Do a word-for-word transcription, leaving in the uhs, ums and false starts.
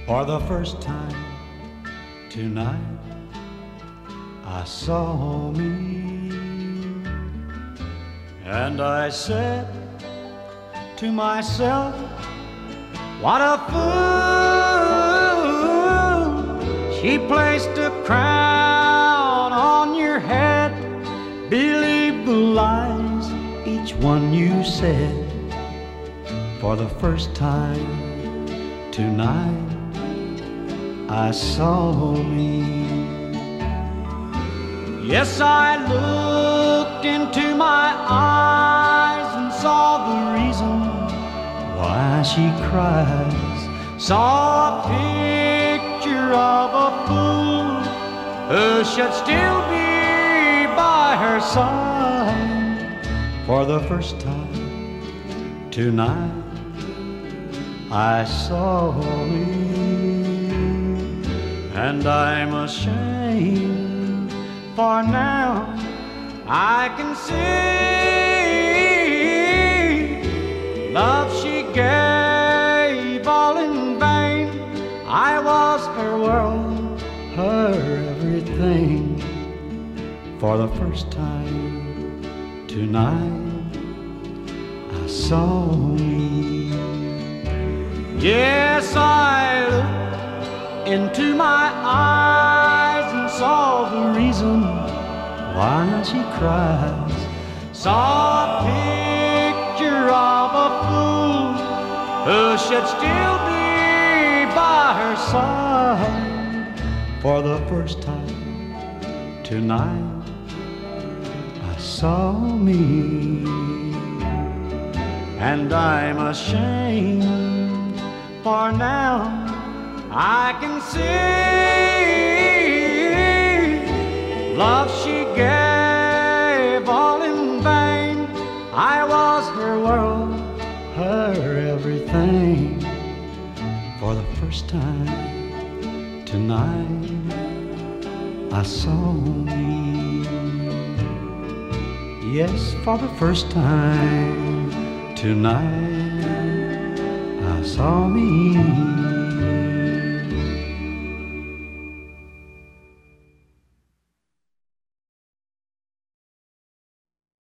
For the first time tonight I saw me, and I said to myself, what a fool. She placed a crown on your head. Believe the lies, each one you said. For the first time tonight I saw me. Yes, I looked into my eyes and saw the reason why she cries. Saw a picture of a fool who should still be by her side. For the first time tonight I saw me, and I'm ashamed, for now I can see love she gave all in vain. I was her world, her everything. For the first time tonight I saw me. Yes, I looked into my eyes and saw the reason why she cries. Saw a picture of a fool who should still be by her side. For the first time tonight I saw me, and I'm ashamed, for now I can see love she gave all in vain. I was her world, her everything. For the first time tonight I saw me. Yes, for the first time tonight I saw me.